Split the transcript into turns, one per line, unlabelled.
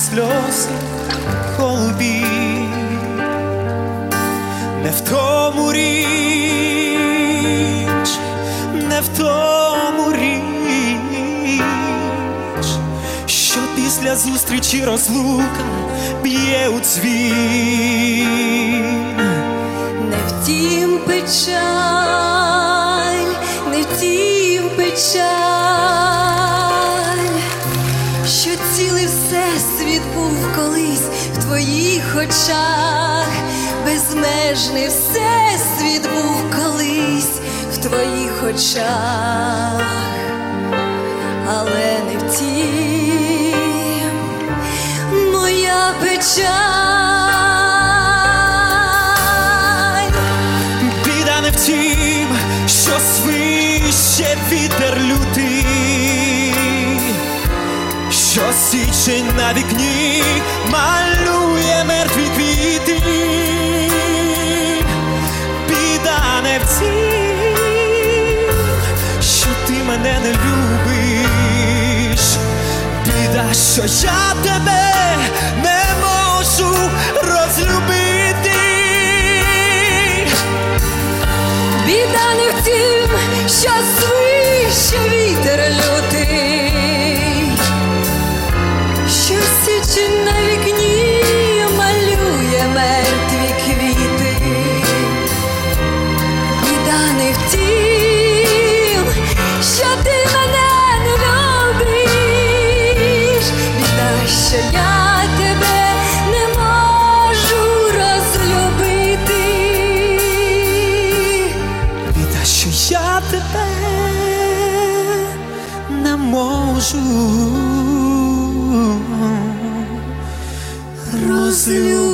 сльози голубі. Не в тому річ, не в тому річ, що після зустрічі розлука б'є у дзвін.
Не втім печаль, не втім печаль, що цілий всесвіт був колись в твоїх очах. Безмежний всесвіт був колись в твоїх очах, але не втім моя печаль.
Біда не втім, що свище вітер лютий, що січень на вікні малює мертві квіти. Біда не втім, що ти мене не любиш. Біда, що я тебе не можу розлюбити.
Біда не втім, що свище вітер лютий, що січень на вікні малює мертві квіти. Біда не втім, що ти мене не любиш. Біда, що я тебе не можу розлюбити.
Біда, що я тебе не можу розлюбити.